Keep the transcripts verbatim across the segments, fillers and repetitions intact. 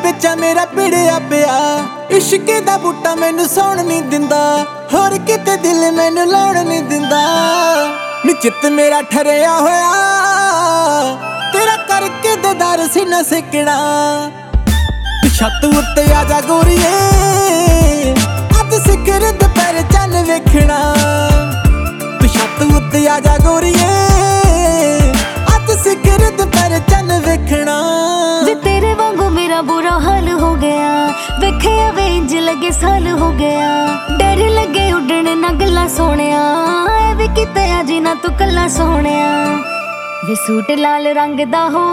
पिछा मेरा पिड़िया पिया, इश्क दा बूटा मैनू सौण नहीं दिंदा, होर किते दिल मैनू लाउण नहीं दिंदा। नी चित मेरा ठरिया होया तेरा करके दीदार सीना सिकड़ा। छत उत्ते आजा गोरीए अज सिखर दुपहर चन्न वेखना। छत उत्ते आजा गोरीए अज सिखर दुपहर चन्न वेखना। वे तेरे वांगू मेरा बुरा हाल हो गया, वेखे वे इंज लगे साल हो गया। डर लगे उड़न ना गल्ला सोहणिया, वे किते अजी ना तू कल्ला सोहणिया। वे सूट लाल रंग दा हो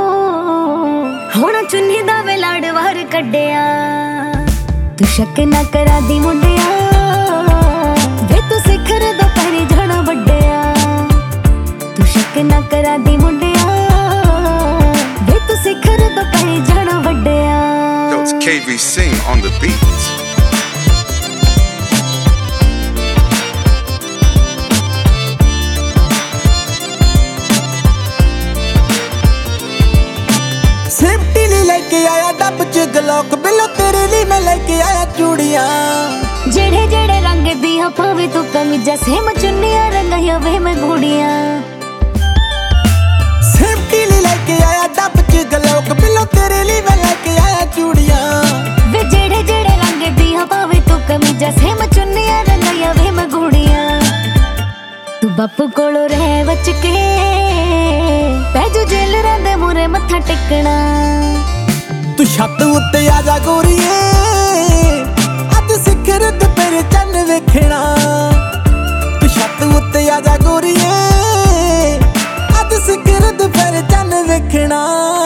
हुण चुन्नी दा वे लाड़वार कड्डिया। तू शक ना करा दी मुंडिया, वे तू सिखर दुपहरी जाना वड्डिया। तू शक ना करा दी मुंडिया, वे तू सिखर दुपहरी जाना वड्डिया। Yo, it's K V Sing on the beat. Safety ली लेके आया डब च गलॉक, बिलो तेरे लिए मैं लेके आया चूड़ियां। जेड़े जेड़े रंग दिया पावे तू कमीजा, सेम चुन्निया रंगाया वे मैं घोड़ियां। सेफ्टी ली लेके आया डब च गलॉक, बिलो तेरे लिए मैं लेके आया चूड़ियां। वे जेड़े जेड़े रंग दिया पावे तू कमीजा, सेम चुन्निया रंगाया वे मैं घोड़ियां। तू बापू कोलों रह बच के पैजू जेल रंदे मुरे मत्था टेकना। तू छत उत्ते आजा गोरीए अज सिखर दुपहर चन्न वेखना। तू छत उत्ते आजा गोरीए अज सिखर दुपहर चन्न वेखना।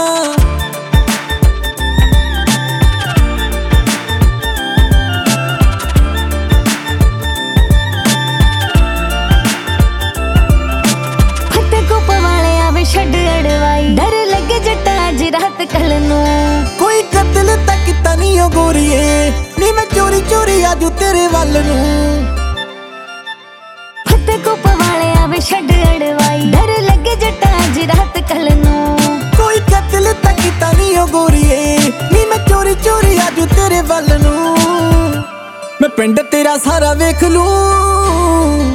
छड़ अड़वाई डर लगे जट्टा अज रात कल नू। कोई कतल तक किता नहीं हो गोरीए, नी मैं चोरी चोरी आजू तेरे वल नू। फते को पवाले आवे छड़ अड़वाई डर लगे जट्टा अज रात कल नू। कोई कतल तक किता नहीं हो गोरीए, नी मैं चोरी चोरी आजू तेरे वल नू। मैं पिंड तेरा सारा वेख लूं,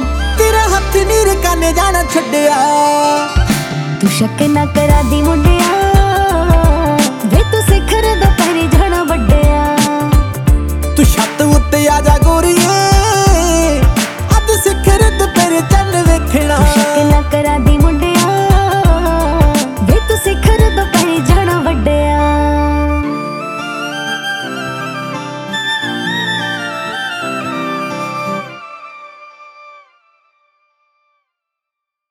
तेरा हथ नीर काने जाना छड्डिया। तू शक ना करा दी मुंडिया,